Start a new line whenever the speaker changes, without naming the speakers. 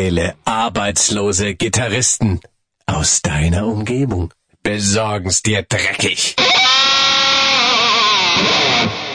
Geile, arbeitslose Gitarristen aus deiner Umgebung besorgen's dir dreckig.